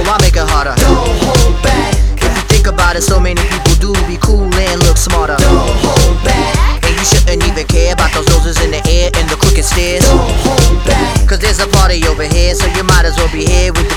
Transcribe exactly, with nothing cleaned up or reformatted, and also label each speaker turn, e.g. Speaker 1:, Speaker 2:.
Speaker 1: I make it harder.
Speaker 2: Don't hold back.
Speaker 1: If you think about it, so many people do be cool and look smarter.
Speaker 2: Don't hold back.
Speaker 1: And you shouldn't even care about those roses in the air and the crooked stairs.
Speaker 2: Don't hold back.
Speaker 1: Cause there's a party over here, so you might as well be here with